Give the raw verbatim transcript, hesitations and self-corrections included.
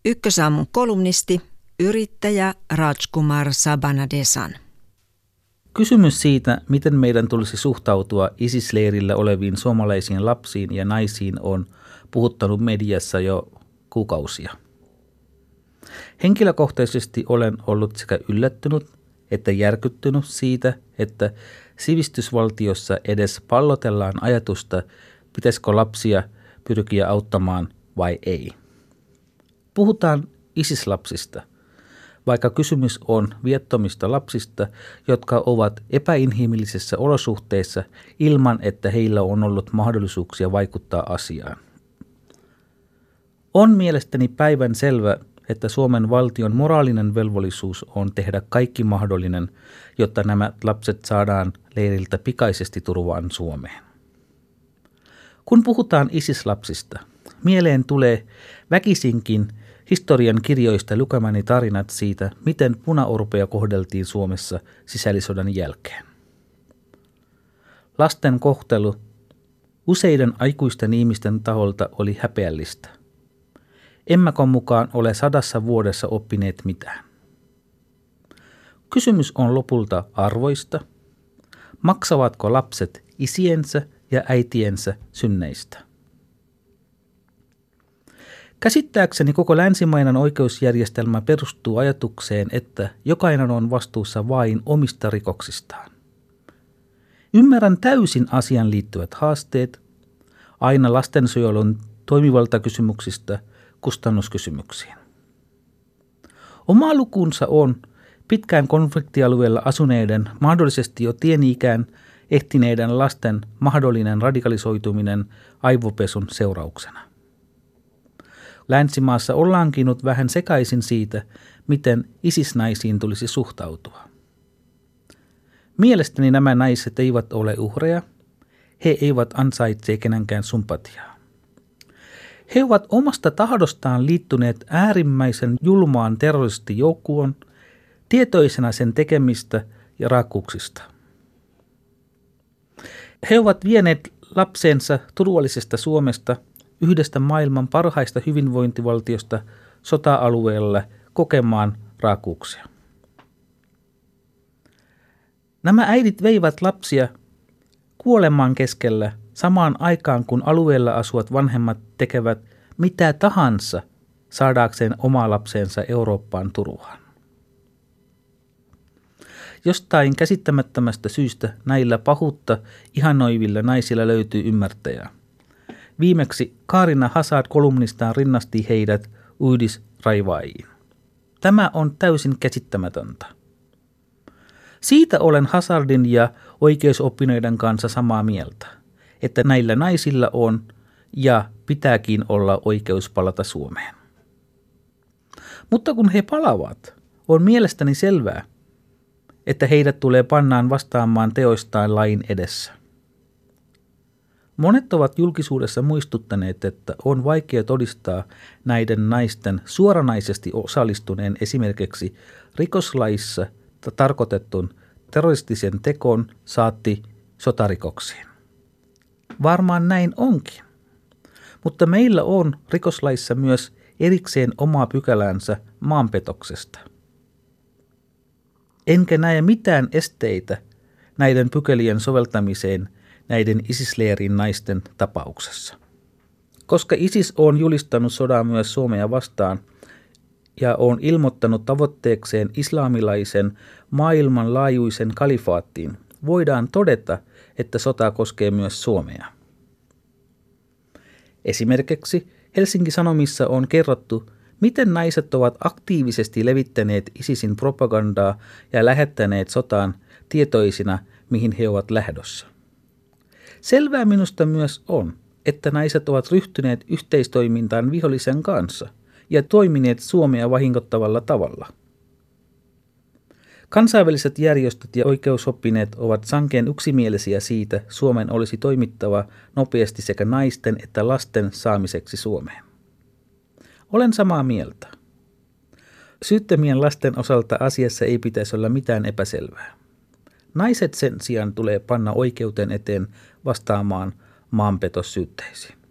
Ykkösaamun kolumnisti, yrittäjä Rajkumar Sabanadesan. Kysymys siitä, miten meidän tulisi suhtautua ISIS-leirillä oleviin suomalaisiin lapsiin ja naisiin, on puhuttanut mediassa jo kuukausia. Henkilökohtaisesti olen ollut sekä yllättynyt että järkyttynyt siitä, että sivistysvaltiossa edes pallotellaan ajatusta, pitäisikö lapsia pyrkiä auttamaan vai ei. Puhutaan ISIS-lapsista, vaikka kysymys on viattomista lapsista, jotka ovat epäinhimillisissä olosuhteissa ilman, että heillä on ollut mahdollisuuksia vaikuttaa asiaan. On mielestäni päivän selvä, että Suomen valtion moraalinen velvollisuus on tehdä kaikki mahdollinen, jotta nämä lapset saadaan leiriltä pikaisesti turvaan Suomeen. Kun puhutaan ISIS-lapsista, mieleen tulee väkisinkin historian kirjoista lukemani tarinat siitä, miten punaorpoja kohdeltiin Suomessa sisällissodan jälkeen. Lasten kohtelu useiden aikuisten ihmisten taholta oli häpeällistä. Emmekö mukaan ole sadassa vuodessa oppineet mitään. Kysymys on lopulta arvoista. Maksavatko lapset isiensä ja äitiensä synneistä? Käsittääkseni koko länsimainen oikeusjärjestelmä perustuu ajatukseen, että jokainen on vastuussa vain omista rikoksistaan. Ymmärrän täysin asiaan liittyvät haasteet, aina lastensuojelun toimivaltakysymyksistä kustannuskysymyksiin. Oma lukunsa on pitkään konfliktialueella asuneiden, mahdollisesti jo teini-ikään ehtineiden lasten mahdollinen radikalisoituminen aivopesun seurauksena. Länsimaassa ollaankin nyt vähän sekaisin siitä, miten ISIS-naisiin tulisi suhtautua. Mielestäni nämä naiset eivät ole uhreja, he eivät ansaitse kenenkään sympatiaa. He ovat omasta tahdostaan liittyneet äärimmäisen julmaan terroristijoukkoon, tietoisena sen tekemistä ja raakuuksista. He ovat vieneet lapsensa turvallisesta Suomesta, yhdestä maailman parhaista hyvinvointivaltiosta sota-alueella kokemaan raakuuksia. Nämä äidit veivät lapsia kuolemaan keskellä samaan aikaan, kun alueella asuvat vanhemmat tekevät mitä tahansa saadaakseen omaa lapsensa Eurooppaan turvaan. Jostain käsittämättömästä syystä näillä pahuutta ihanoivilla naisilla löytyy ymmärtäjää. Viimeksi Kaarina Hazard kolumnistaan rinnasti heidät uudisraivaajiin. Tämä on täysin käsittämätöntä. Siitä olen Hazardin ja oikeusoppineiden kanssa samaa mieltä, että näillä naisilla on ja pitääkin olla oikeus palata Suomeen. Mutta kun he palavat, on mielestäni selvää, että heidät tulee pannaan vastaamaan teoistaan lain edessä. Monet ovat julkisuudessa muistuttaneet, että on vaikea todistaa näiden naisten suoranaisesti osallistuneen esimerkiksi rikoslaissa tarkoitetun terroristisen tekoon saatti sotarikoksiin. Varmaan näin onkin, mutta meillä on rikoslaissa myös erikseen oma pykälänsä maanpetoksesta. Enkä näe mitään esteitä näiden pykälien soveltamiseen näiden ISIS-leirin naisten tapauksessa. Koska ISIS on julistanut sodan myös Suomea vastaan ja on ilmoittanut tavoitteekseen islamilaisen maailmanlaajuisen kalifaattiin, voidaan todeta, että sota koskee myös Suomea. Esimerkiksi Helsingin Sanomissa on kerrottu, miten naiset ovat aktiivisesti levittäneet ISISin propagandaa ja lähettäneet sotaan tietoisina, mihin he ovat lähdössä. Selvää minusta myös on, että naiset ovat ryhtyneet yhteistoimintaan vihollisen kanssa ja toimineet Suomea vahingoittavalla tavalla. Kansainväliset järjestöt ja oikeusoppineet ovat sankeen yksimielisiä siitä, Suomen olisi toimittava nopeasti sekä naisten että lasten saamiseksi Suomeen. Olen samaa mieltä. Syyttömien lasten osalta asiassa ei pitäisi olla mitään epäselvää. Naiset sen sijaan tulee panna oikeuden eteen vastaamaan maanpetossyytteisiin.